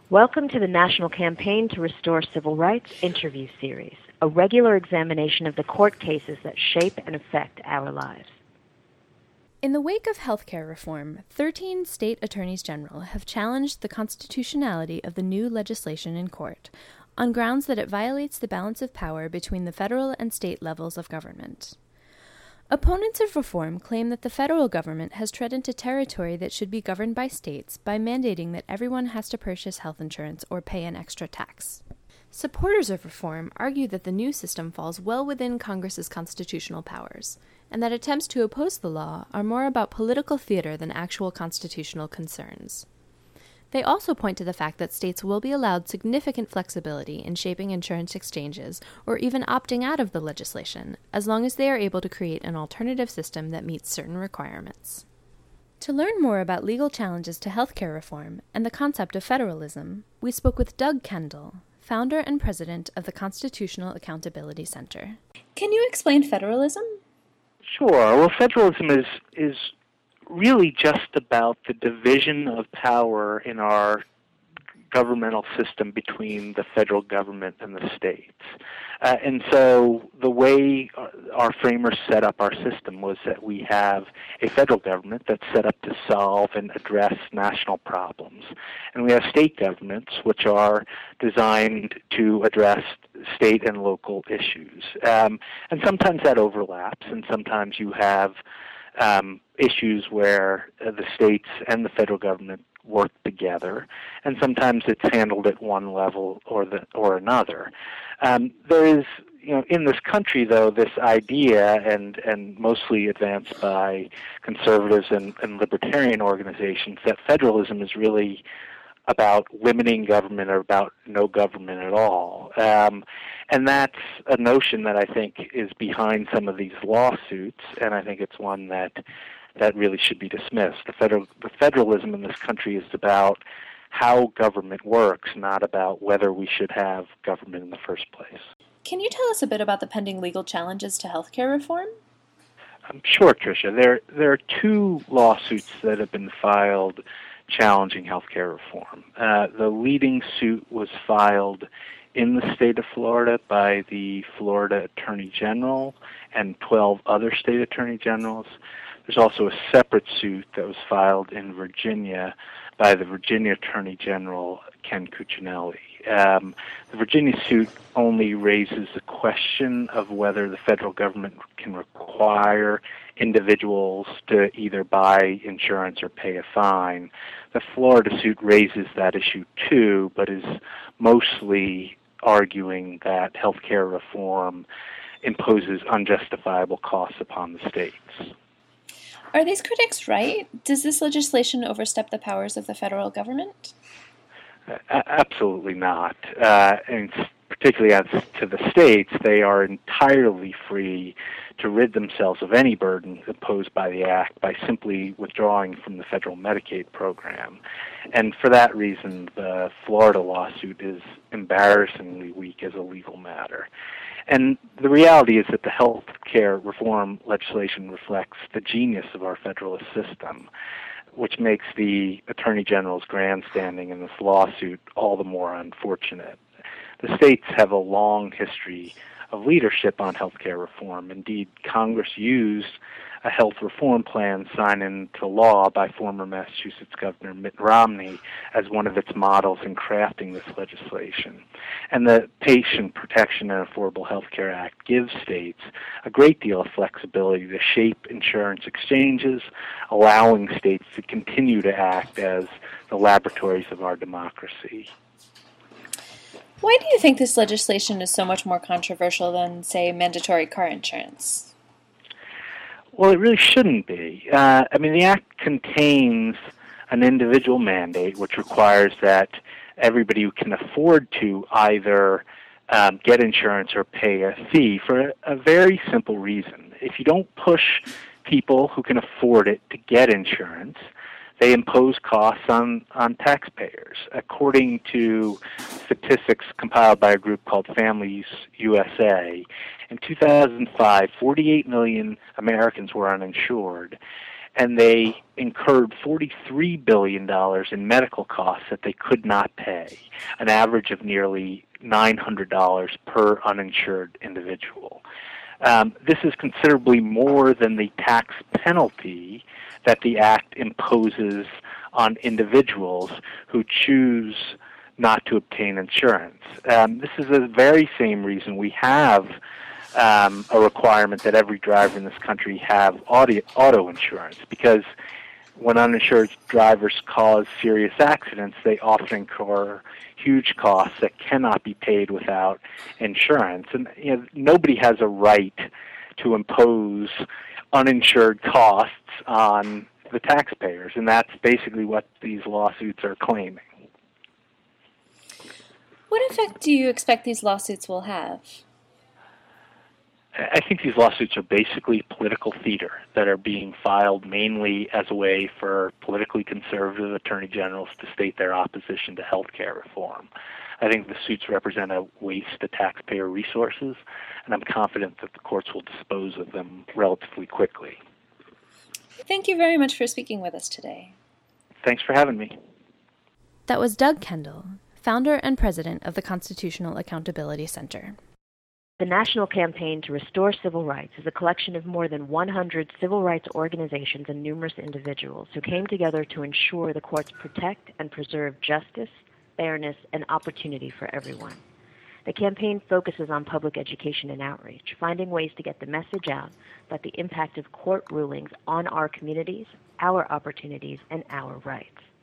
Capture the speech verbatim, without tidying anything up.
Welcome to the National Campaign to Restore Civil Rights interview series, a regular examination of the court cases that shape and affect our lives. In the wake of healthcare reform, thirteen state attorneys general have challenged the constitutionality of the new legislation in court on grounds that it violates the balance of power between the federal and state levels of government. Opponents of reform claim that the federal government has tread into territory that should be governed by states by mandating that everyone has to purchase health insurance or pay an extra tax. Supporters of reform argue that the new system falls well within Congress's constitutional powers, and that attempts to oppose the law are more about political theater than actual constitutional concerns. They also point to the fact that states will be allowed significant flexibility in shaping insurance exchanges or even opting out of the legislation, as long as they are able to create an alternative system that meets certain requirements. To learn more about legal challenges to healthcare reform and the concept of federalism, we spoke with Doug Kendall, founder and president of the Constitutional Accountability Center. Can you explain federalism? Sure. Well, federalism is is really just about the division of power in our governmental system between the federal government and the states. Uh, and so the way our framers set up our system was that we have a federal government that's set up to solve and address national problems. And we have state governments which are designed to address state and local issues. Um, and sometimes that overlaps, and sometimes you have Um, issues where uh, the states and the federal government work together, and sometimes it's handled at one level or the or another. Um, there is, you know, in this country, though, this idea, and and mostly advanced by conservatives and, and libertarian organizations, that federalism is really about limiting government or about no government at all. Um, and that's a notion that I think is behind some of these lawsuits, and I think it's one that that really should be dismissed. The federal the federalism in this country is about how government works, not about whether we should have government in the first place. Can you tell us a bit about the pending legal challenges to healthcare reform? Um, sure, Tricia. There, there are two lawsuits that have been filed challenging healthcare reform. Uh, the leading suit was filed in the state of Florida by the Florida Attorney General and twelve other state attorney generals. There's also a separate suit that was filed in Virginia by the Virginia Attorney General, Ken Cuccinelli. Um, the Virginia suit only raises the question of whether the federal government can require individuals to either buy insurance or pay a fine. The Florida suit raises that issue too, but is mostly arguing that healthcare reform imposes unjustifiable costs upon the states. Are these critics right? Does this legislation overstep the powers of the federal government? Uh, absolutely not. Uh, and particularly as to the states, they are entirely free to rid themselves of any burden imposed by the Act by simply withdrawing from the federal Medicaid program. And for that reason, the Florida lawsuit is embarrassingly weak as a legal matter. And the reality is that the health care reform legislation reflects the genius of our federalist system, which makes the Attorney General's grandstanding in this lawsuit all the more unfortunate. The states have a long history of leadership on health care reform. Indeed, Congress used a health reform plan signed into law by former Massachusetts Governor Mitt Romney as one of its models in crafting this legislation. And the Patient Protection and Affordable Health Care Act gives states a great deal of flexibility to shape insurance exchanges, allowing states to continue to act as the laboratories of our democracy. Why do you think this legislation is so much more controversial than, say, mandatory car insurance? Well, it really shouldn't be. Uh, I mean, the Act contains an individual mandate which requires that everybody who can afford to either um, get insurance or pay a fee for a, a very simple reason. If you don't push people who can afford it to get insurance, they impose costs on, on taxpayers. According to statistics compiled by a group called Families U S A, in two thousand five, forty-eight million Americans were uninsured, and they incurred forty-three billion dollars in medical costs that they could not pay, an average of nearly nine hundred dollars per uninsured individual. Um, this is considerably more than the tax penalty that the Act imposes on individuals who choose not to obtain insurance. Um, this is the very same reason we have um, a requirement that every driver in this country have auto, auto insurance, because when uninsured drivers cause serious accidents, they often incur huge costs that cannot be paid without insurance. And you know, nobody has a right to impose uninsured costs on the taxpayers, and that's basically what these lawsuits are claiming. What effect do you expect these lawsuits will have? I think these lawsuits are basically political theater that are being filed mainly as a way for politically conservative attorney generals to state their opposition to health care reform. I think the suits represent a waste of taxpayer resources, and I'm confident that the courts will dispose of them relatively quickly. Thank you very much for speaking with us today. Thanks for having me. That was Doug Kendall, founder and president of the Constitutional Accountability Center. The National Campaign to Restore Civil Rights is a collection of more than one hundred civil rights organizations and numerous individuals who came together to ensure the courts protect and preserve justice, fairness, and opportunity for everyone. The campaign focuses on public education and outreach, finding ways to get the message out about the impact of court rulings on our communities, our opportunities, and our rights.